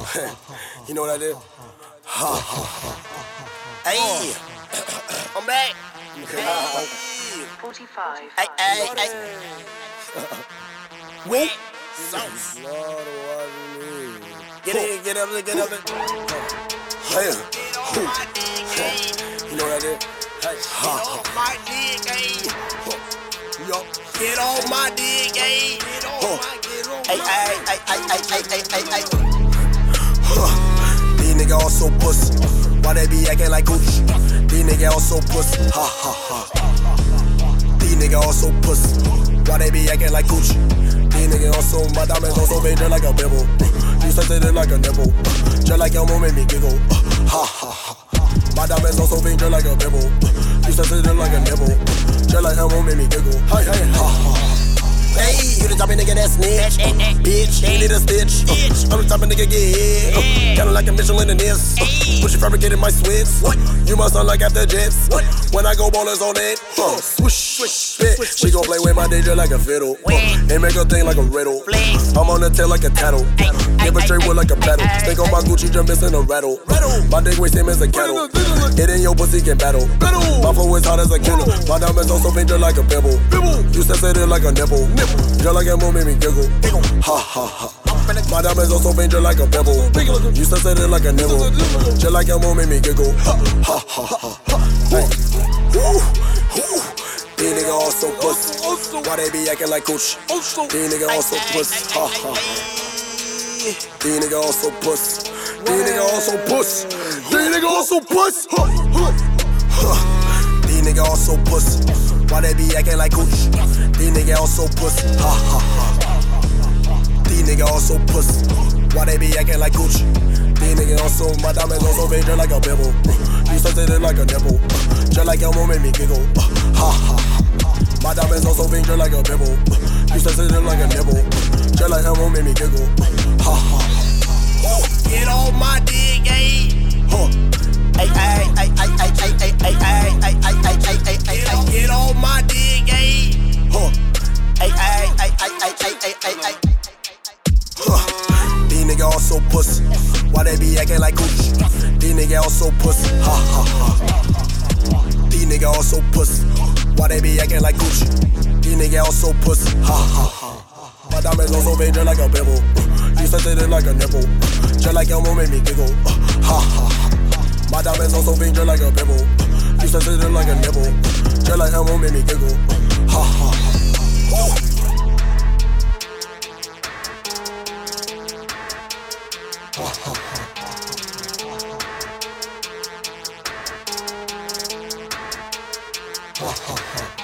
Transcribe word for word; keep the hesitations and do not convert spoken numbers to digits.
You know what I did? Ha ha ha. Hey, I'm back. forty-five. Hey, hey, hey. Wet sauce. Get in, get up, get up. Hey, you know what I did? Hey, ha ha. My dick, hey. Yup. Get on my dick, hey. Get on my, get on my. Hey, hey, hey, hey, hey, hey, hey, hey. These niggas all so pussy. Why they be acting like Gucci? These niggas all so pussy. Ha ha ha. These niggas all so pussy. Why they be acting like Gucci? These niggas all so, my diamonds all so big, just like a bibble. You said it like a nipple. Just like your mom made me giggle. Ha ha ha. My diamonds all so big, just like a bibble. You said it like a nipple. Just like your mom made me giggle. Hey hey ha ha. Hey, you the type of nigga that snitch, uh, bitch, ain't need a stitch. Uh, I'm the type of nigga get hit, uh, kinda like a Michelin in this. Uh, Push you fabricated my switch. What? You must sound like after jets. What? When I go ballers on it, uh, swoosh, swoosh, bitch. She gon' play with my dick just like a fiddle, uh, and make her thing like a riddle. I'm on the tail like a tattle, give her straight wood like a paddle. Think on my Gucci, just missing a rattle. My dick weighs him as a kettle. It in your pussy can battle. My flow is hot as a kennel. My diamonds also big just like a pebble. You said it like a nipple. Just like a move made me giggle. Ha ha ha. My diamonds also big just like a pebble. You said it like a nibble. Just like a move made me giggle. Ha ha ha ha. Hey. Woo, woo. These niggas all so pussy. Why they be acting like Gucci? These niggas all so pussy. Ha ha. These niggas all so pussy. These niggas all so pussy. These niggas all so pussy. These niggas all so pussy. Why they be acting like Gucci? These niggas all so pussy. Ha ha ha. These niggas all so pussy. Why they be acting like Gucci? These niggas also, my diamonds also big just like a bibble. You said it like a nipple. Just like your mom made me giggle. Ha ha ha. My diamonds also big just like a bibble. You said it like a nibble. Just like your mom made me giggle. Ha ha ha. Get on my dick, ayy. Huh. Ay, ay, ay, ay, ay, ay, ay, ay, ay, ay, ay, ay, ay, ay, ay, ay. Get on my dick, ayy. Huh. Ay, ay, ay, ay, ay, ay, ay, ay, ay. Huh. These niggas all so pussy. Why they be acting like Gucci? These niggas all so pussy. Ha ha ha. These niggas all so pussy. Why they be acting like Gucci? These niggas all so pussy. Ha ha ha. My diamonds also big just like a pebble. You said it like a nipple. Just like your mom made me giggle. Ha ha ha. My diamonds also big just like a pebble. You said it like a nipple. Just like your mom made me giggle. Ha ha ha. Ha ha ha. Ha ha ha.